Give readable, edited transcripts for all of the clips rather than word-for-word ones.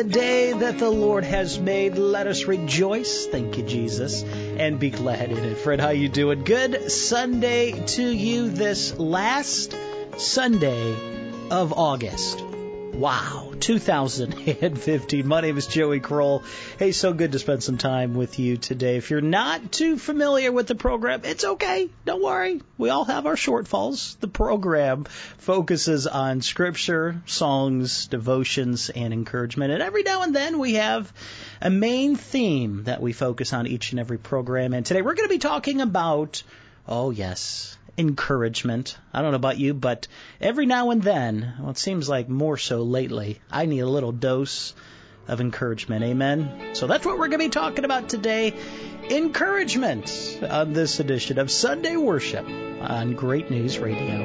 the day that the Lord has made. Let us rejoice, thank you, Jesus, and be glad in it. Fred, how you doing? Good Sunday to you, this last Sunday of August. Wow, 2015. My name is Joey Kroll. Hey, so good to spend some time with you today. If you're not too familiar with the program, it's okay. Don't worry. We all have our shortfalls. The program focuses on scripture, songs, devotions, and encouragement. And every now and then we have a main theme that we focus on each and every program. And today we're going to be talking about, oh yes, encouragement. I don't know about you, but every now and then, well, it seems like more so lately, I need a little dose of encouragement. Amen? So that's what we're going to be talking about today. Encouragement on this edition of Sunday Worship on Great News Radio.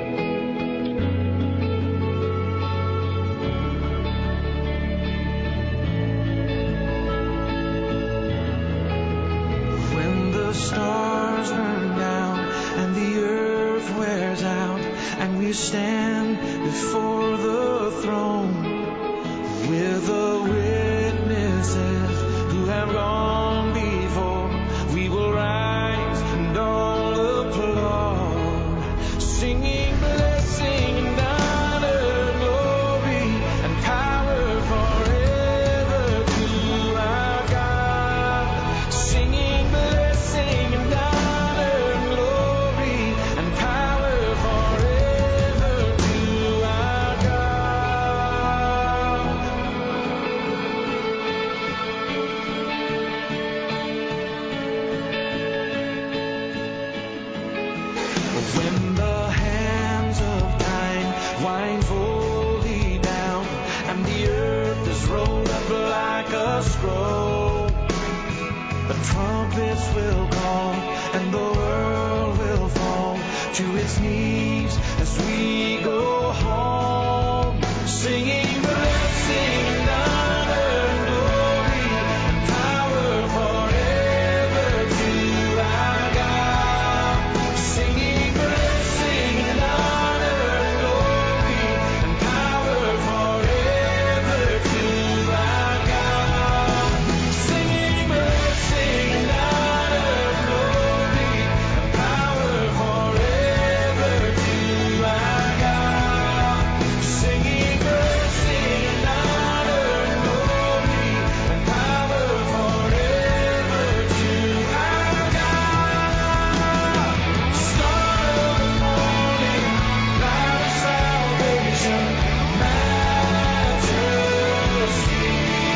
When the stars burn down and the earth wears out, and we stand before the throne with the witnesses who have gone before, we will rise and all applaud, singing blessing and honor, glory and power forever to our God, singing blessing and honor, glory and power forever to our God. When the hands of time wind fully down and the earth is rolled up like a scroll, the trumpets will call and the world will fall to its knees as we go home, singing blessing and honor and glory and power forever to our God, singing blessing and honor and glory and power forever to our God, singing blessing and honor and glory and power forever to our God, singing blessing and honor and glory and power forever to our God. Star of the morning, light of salvation, majesty,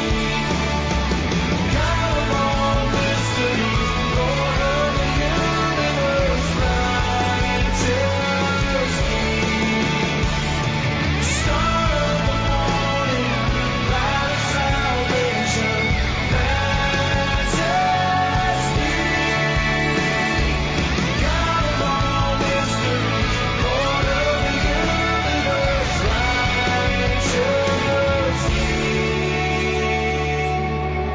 God of all mysteries, Lord of the universe, righteous King. Star of the morning, light of salvation, majesty, God of all mysteries, Lord of the universe, righteous King.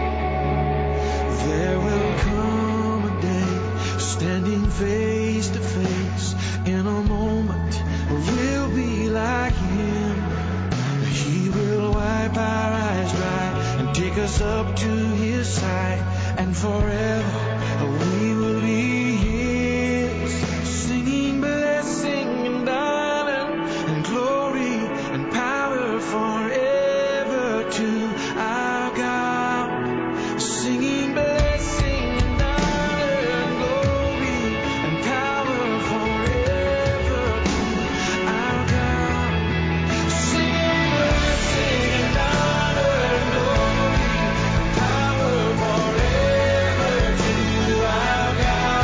There will come a day, standing face to face, in a moment we'll be like Him. He will wipe our eyes dry and take us up to His side, and forever we will be His, singing blessing and honor and glory and power forever to our God, singing blessing and honor and glory and power forever to our God, singing blessing and honor and glory and power forever to our God.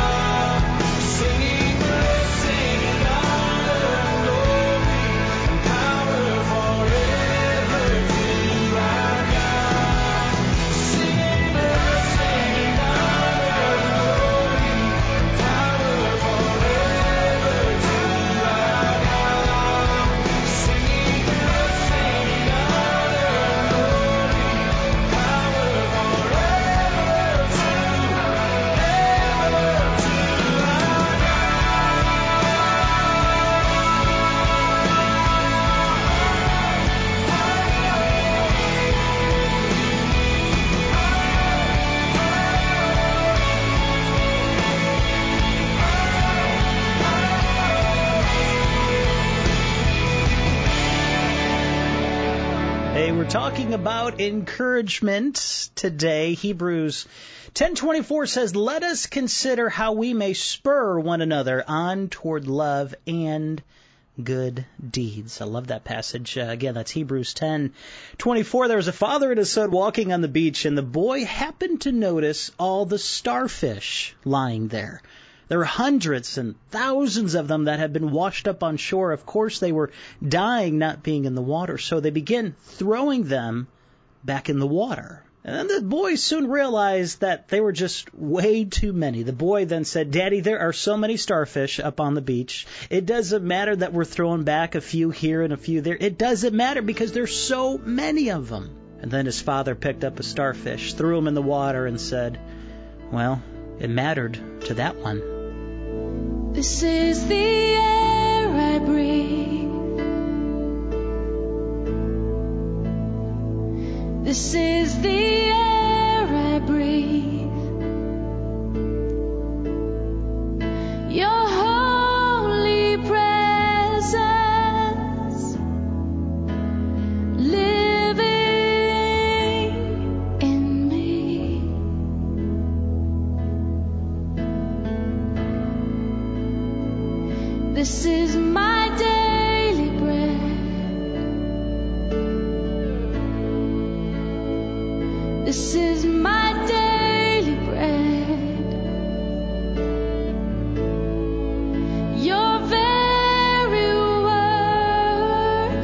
talking about encouragement today. Hebrews 10:24 says, "Let us consider how we may spur one another on toward love and good deeds." I love that passage. Again, that's Hebrews 10:24. There was a father and a son walking on the beach, and the boy happened to notice all the starfish lying there. There were hundreds and thousands of them that had been washed up on shore. Of course, they were dying not being in the water, so they began throwing them back in the water. And then the boy soon realized that they were just way too many. The boy then said, "Daddy, there are so many starfish up on the beach. It doesn't matter that we're throwing back a few here and a few there. It doesn't matter because there's so many of them." And then his father picked up a starfish, threw him in the water, and said, "Well, it mattered to that one." This is the air I breathe. This is the air I breathe. Your holy presence living in me. This is my daily bread. This is my daily bread. Your very word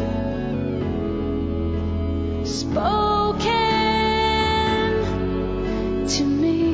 spoken to me.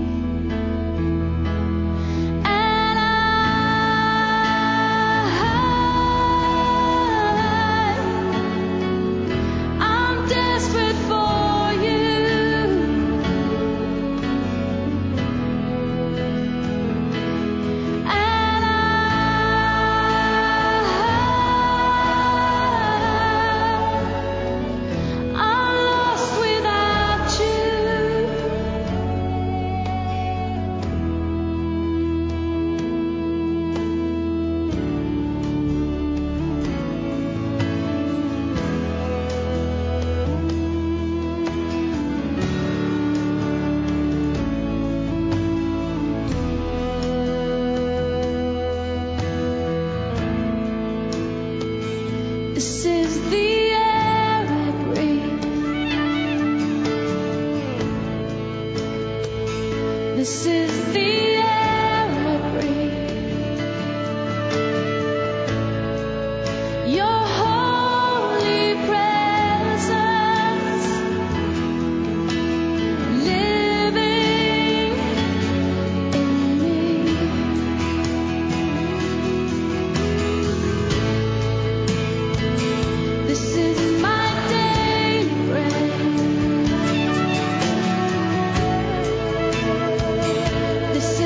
This is the air I breathe. This is the air I breathe. Your holy presence living in me. This is my daily bread. This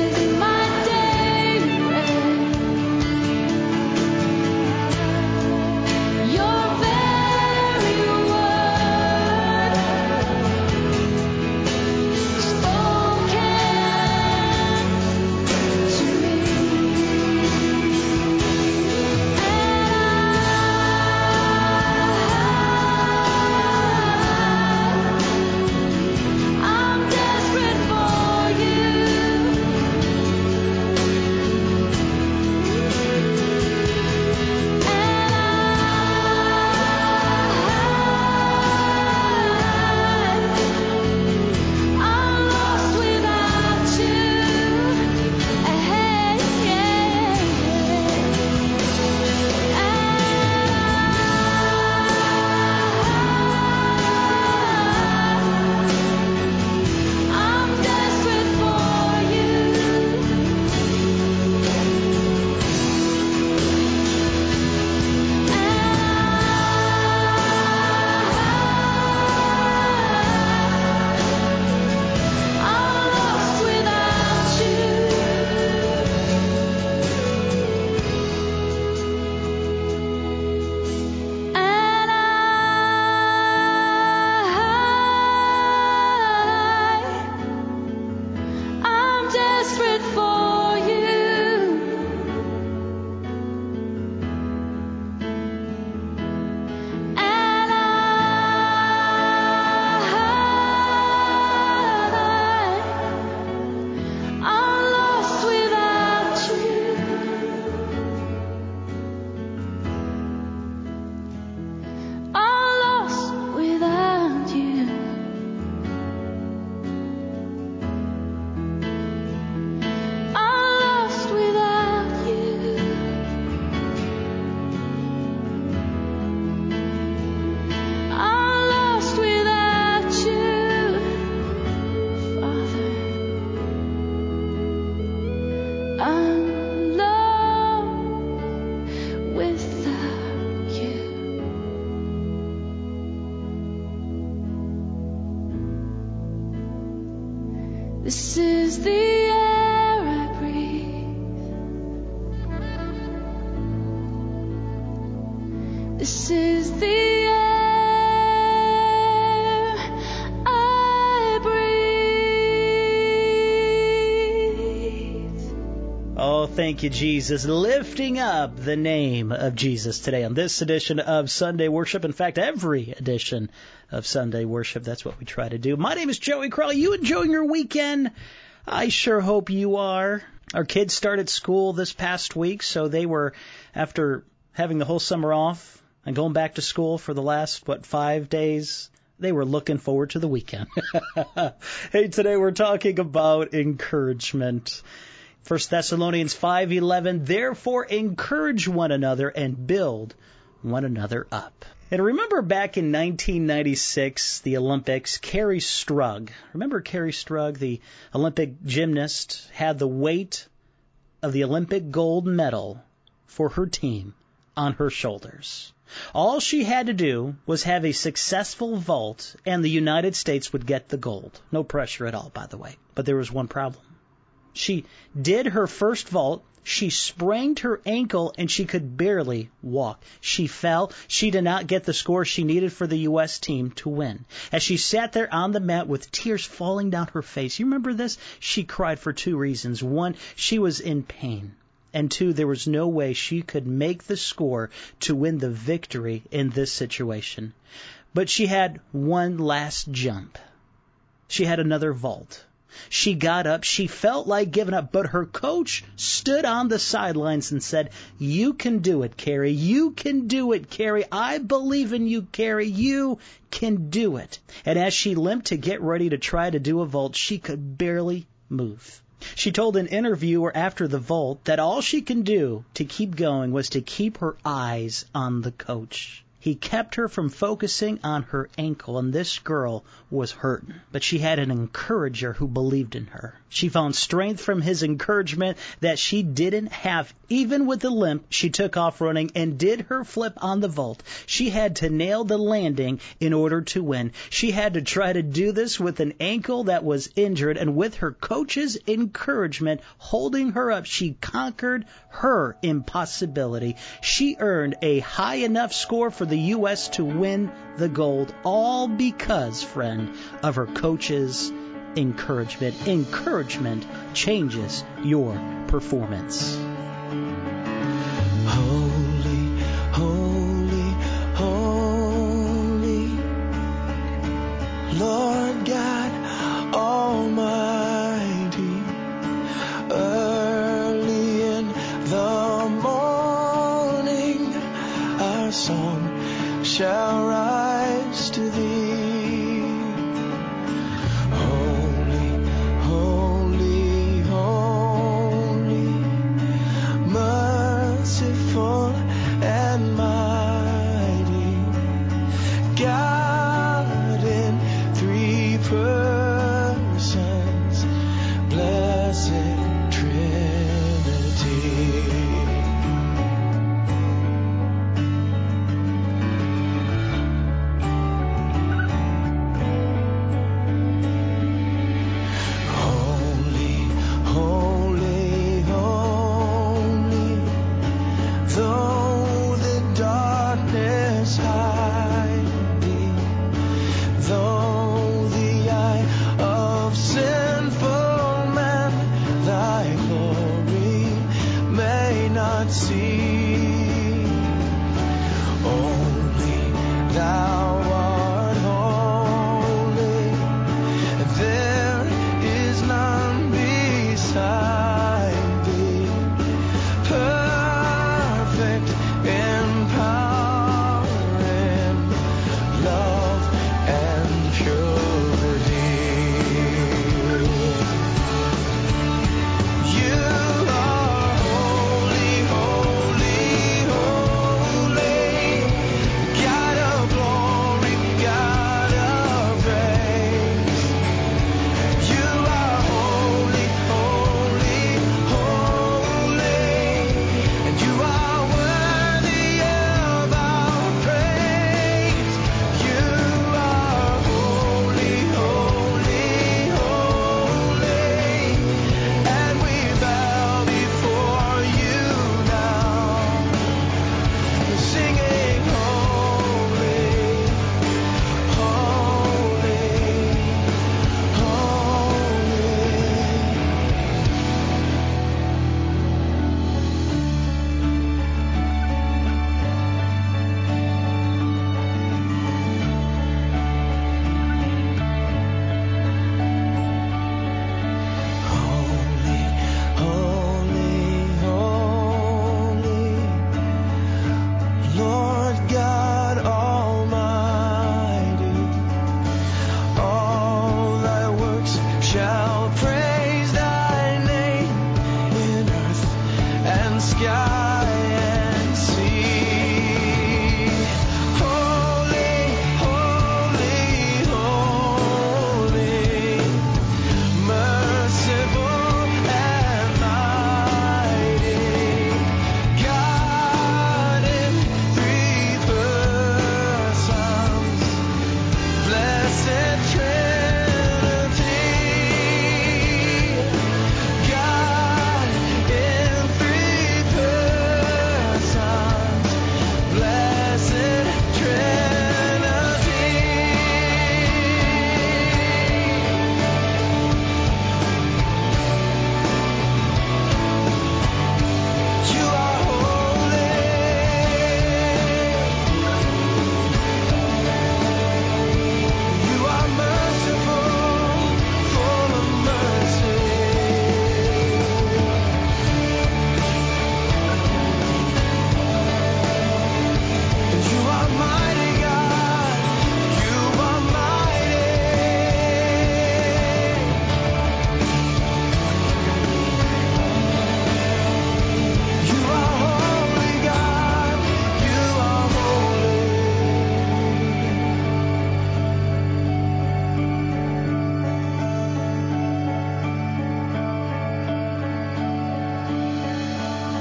This is the air I breathe. This is the air I breathe. Oh, thank you, Jesus. Lifting up the name of Jesus today on this edition of Sunday Worship. In fact, every edition of Sunday Worship, that's what we try to do. My name is Joey Crawley. You enjoying your weekend? I sure hope you are. Our kids started school this past week, so they were, after having the whole summer off and going back to school for the last, 5 days, they were looking forward to the weekend. Hey, today we're talking about encouragement. 1 Thessalonians 5:11, therefore encourage one another and build one another up. And remember back in 1996, the Olympics, Carrie Strug. Remember Carrie Strug, the Olympic gymnast, had the weight of the Olympic gold medal for her team on her shoulders. All she had to do was have a successful vault, and the United States would get the gold. No pressure at all, by the way. But there was one problem. She did her first vault, she sprained her ankle, and she could barely walk. She fell. She did not get the score she needed for the U.S. team to win. As she sat there on the mat with tears falling down her face, you remember this? She cried for two reasons. One, she was in pain. And two, there was no way she could make the score to win the victory in this situation. But she had one last jump. She had another vault. She got up. She felt like giving up, but her coach stood on the sidelines and said, you can do it, Carrie. You can do it, Carrie. I believe in you, Carrie. You can do it. And as she limped to get ready to try to do a vault, she could barely move. She told an interviewer after the vault that all she can do to keep going was to keep her eyes on the coach. He kept her from focusing on her ankle, and this girl was hurting. But she had an encourager who believed in her. She found strength from his encouragement that she didn't have. Even with the limp, she took off running and did her flip on the vault. She had to nail the landing in order to win. She had to try to do this with an ankle that was injured, and with her coach's encouragement holding her up, she conquered her impossibility. She earned a high enough score for the U.S. to win the gold, all because, friend, of her coach's encouragement. Encouragement changes your performance. Holy, holy, holy, Lord God Almighty. Early in the morning, our song shall rise to thee. Holy, holy, holy, merciful and mighty, God in three persons, blessed Trinity. You are holy, holy.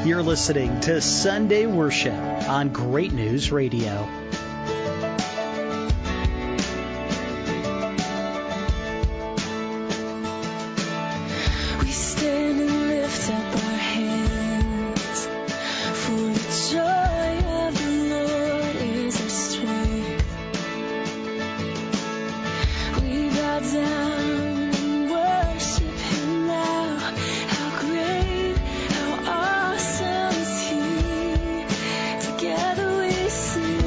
You're listening to Sunday Worship on Great News Radio. We stand and lift up our hands, for the joy of the Lord is our strength. We bow down and worship Him now. How great, how awesome is He. Together we sing.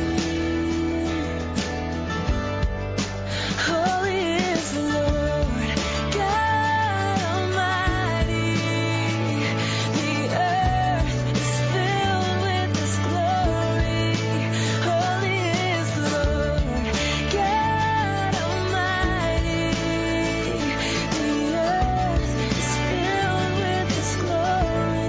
Holy is the Lord, God Almighty. The earth is filled with His glory. Holy is the Lord, God Almighty. The earth is filled with His glory.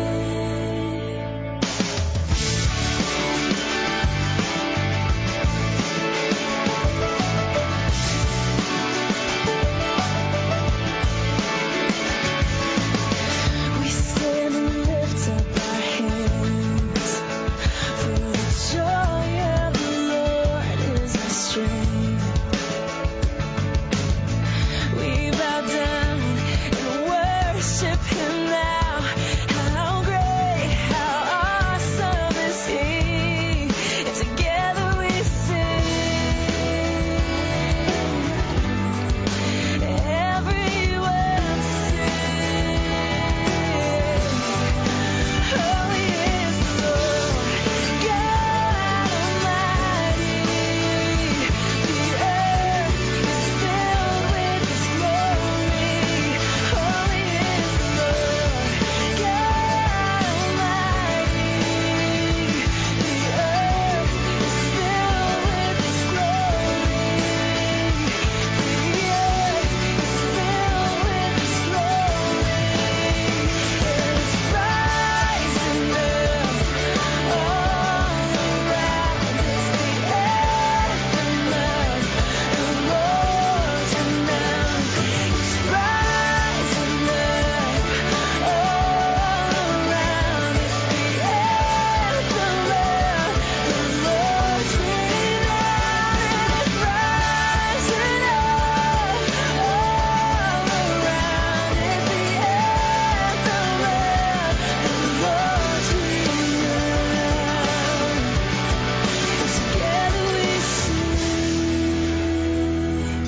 We stand and lift up our hands, for the joy of the Lord is our strength. We bow down and worship Him now. How great, how awesome is He. And together we sing. Everyone sing. Holy is the Lord, God Almighty. The earth is filled with His glory. Holy is the Lord, God Almighty. The earth is filled with His glory. The earth is filled with His glory. It's rising up all around us. The anthem of the Lord's renown. It's rising up all around us. The anthem of the Lord's renown. It's rising up all around us. The anthem of the Lord's renown. Together we sing.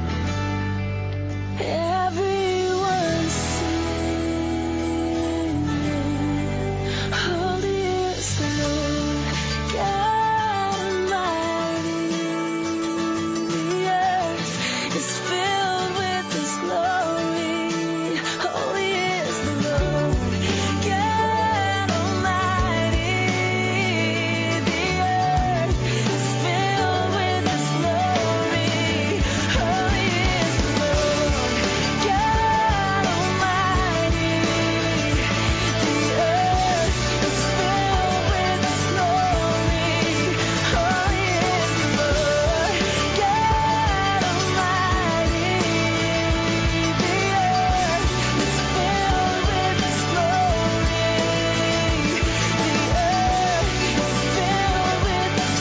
Everyone sing. Holy is the Lord, God Almighty. The earth is filled with His glory. Holy is the Lord, God Almighty. The earth is filled with His glory. Holy is the Lord, God Almighty. The earth is filled with His glory. Holy is the Lord, God Almighty. The earth is filled with His glory. The earth is filled with His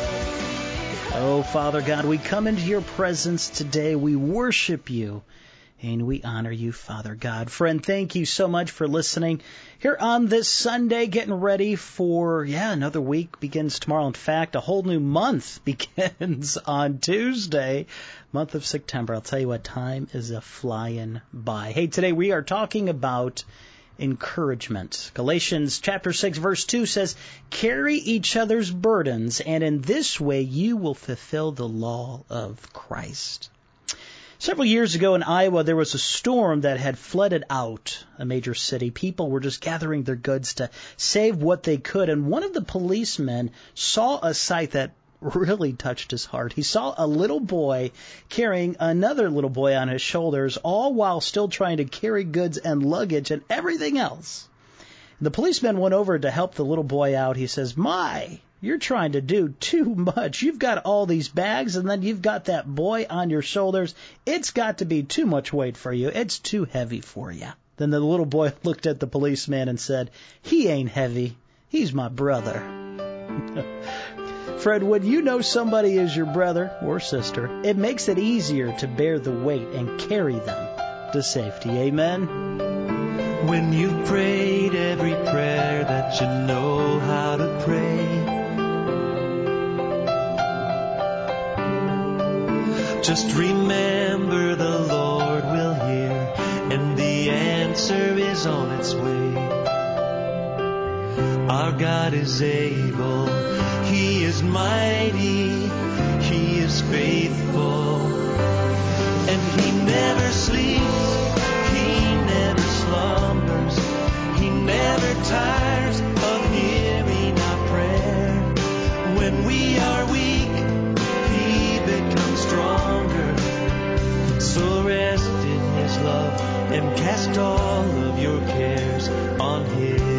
Oh, Father God, we come into your presence today. We worship you And we honor you, Father God. Friend, thank you so much for listening here on this Sunday, getting ready for, another week begins tomorrow. In fact, a whole new month begins on Tuesday, month of September. I'll tell you what, time is a-flying by. Hey, today we are talking about encouragement. Galatians chapter 6, verse 2 says, "Carry each other's burdens, and in this way you will fulfill the law of Christ." Several years ago in Iowa, there was a storm that had flooded out a major city. People were just gathering their goods to save what they could, and one of the policemen saw a sight that really touched his heart. He saw a little boy carrying another little boy on his shoulders, all while still trying to carry goods and luggage and everything else. The policeman went over to help the little boy out. He says, "My, you're trying to do too much. You've got all these bags, and then you've got that boy on your shoulders. It's got to be too much weight for you. It's too heavy for you." Then the little boy looked at the policeman and said, "He ain't heavy. He's my brother." Fred, when you know somebody is your brother or sister, it makes it easier to bear the weight and carry them to safety. Amen? When you've prayed every prayer that you know how to pray, just remember the Lord will hear, and the answer is on its way. Our God is able, He is mighty, He is faithful, and He never sleeps, He never slumbers, He never tires of hearing our prayer. When we are weak, He becomes stronger. So rest in His love and cast all of your cares on Him.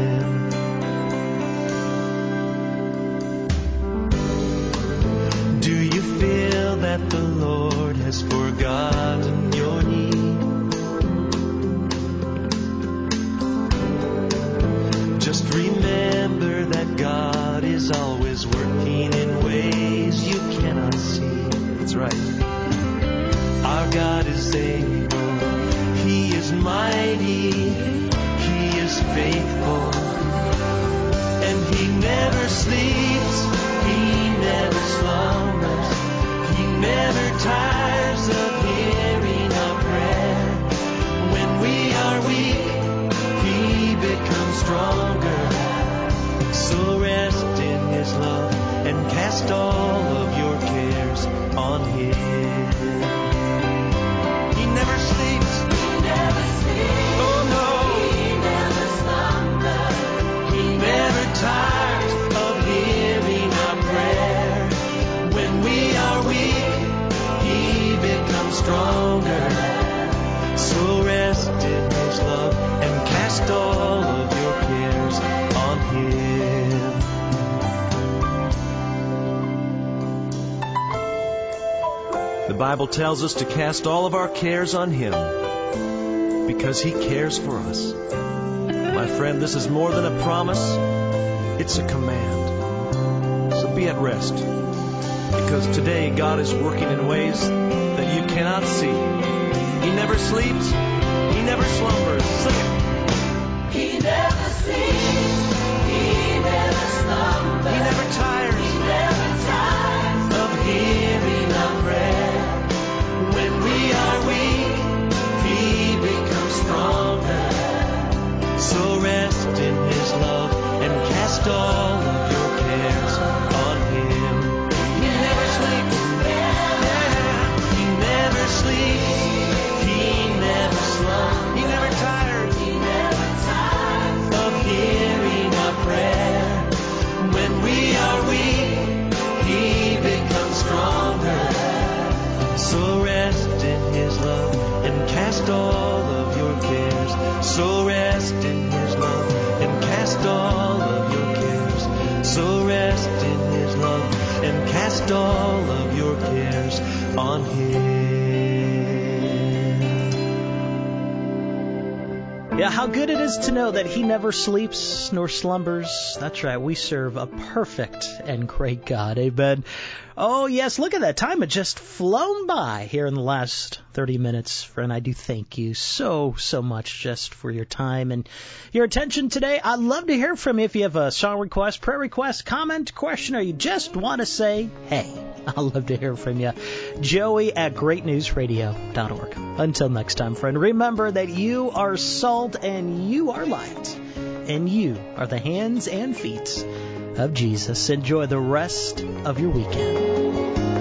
Do you feel that the Lord has forgotten your need? Just remember that God is always working in ways you cannot see. That's right. Our God is able, He is mighty, He is faithful, and He never sleeps, He never slumbers, He never tires of hearing our prayer. When we are weak, He becomes stronger. So rest in His love and cast all of your cares on Him. He never sleeps. Oh no. He never slumbers. He never tires of hearing our prayer. When we are weak, He becomes stronger. So rest in His love and cast all of your cares on Him. The Bible tells us to cast all of our cares on Him because He cares for us. My friend, this is more than a promise, it's a command. So be at rest, because today God is working in ways that you cannot see. He never sleeps, He never slumbers. Sing it. He never sleeps, He never slumbers, He never tires, He never tires of hearing our prayer. When we are weak, He becomes stronger. So rest in His love and cast all of your cares on Him. He never sleeps. He never sleeps. He never slumbers. He never tires. He never tires Of hearing our prayer. When we are weak, He becomes stronger. So rest in His love and cast all of your cares. So rest in His love and cast all of your cares. So rest in His love and cast all of your cares on Him. Yeah, how good it is to know that He never sleeps nor slumbers. That's right, we serve a perfect and great God. Amen. Oh, yes, look at that. Time had just flown by here in the last 30 minutes. Friend, I do thank you so much just for your time and your attention today. I'd love to hear from you if you have a song request, prayer request, comment, question, or you just want to say, hey, I'd love to hear from you. Joey at greatnewsradio.org. Until next time, friend, remember that you are salt and you are light, and you are the hands and feet of Jesus. Enjoy the rest of your weekend.